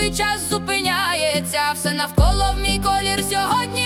час зупиняється, все навколо в мій колір сьогодні.